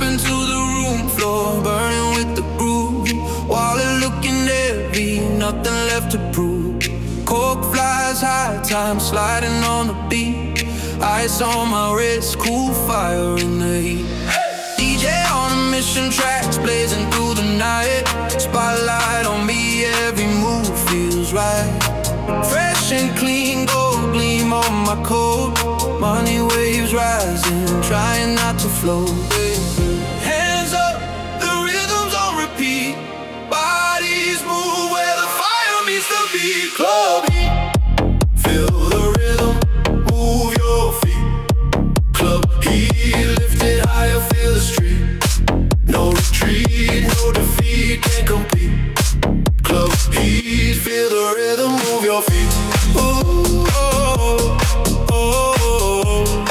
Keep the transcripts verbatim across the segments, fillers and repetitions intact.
Dropping to the room floor, burning with the groove. Wallet looking heavy, nothing left to prove. Coke flies high, time sliding on the beat. Ice on my wrist, cool fire in the heat. D J on a mission, tracks blazing through the night. Spotlight on me, every move feels right. Fresh and clean, gold gleam on my coat. Money waves rising, trying not to float. Hands up, the rhythm's on repeat. Bodies move where the fire meets the beat. Club heat, feel the rhythm, move your feet. Club heat, lift it higher, feel the street. No retreat, no defeat, can't compete. Club heat, feel the rhythm, move your feet. Ooh, oh, oh, oh,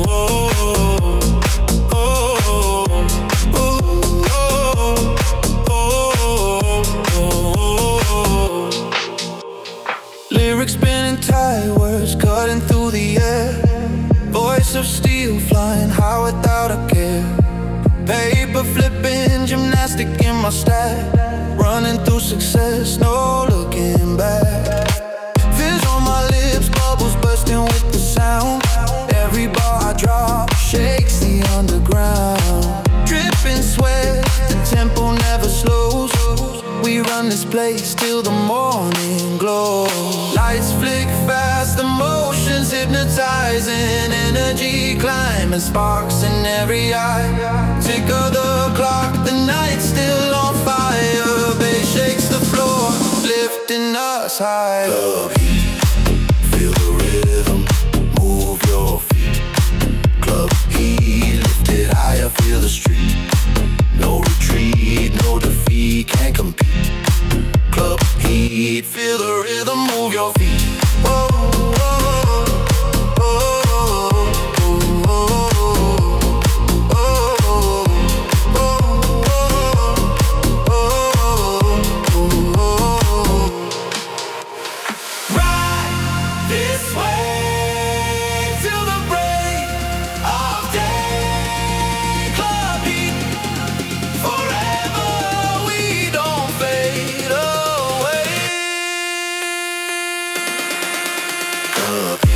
oh, oh, oh. Lyrics spinning tight, words cutting through the air. Voice of steel flying high without a care. Paper flipping, gymnastic in my style. Running through success, no looking back. Fizz on my lips, bubbles bursting with the sound. Every bar I drop shakes the underground. Dripping sweat, the tempo never slows. We run this place till the morning glow. Lights flick fast, emotions hypnotizing. Energy climbing, sparks in every eye. Tick of the clock, the night's still on fire. Bass shakes the floor, lifting us high. Club heat, feel the rhythm, move your feet. Club heat, lift it higher, feel the street. No retreat, no defeat, can't compete. Club heat, feel the rhythm, move your feet. Oh, oh, oh, oh, oh, oh, oh. Ride this way till the break of day. Club heat, forever we don't fade away. Club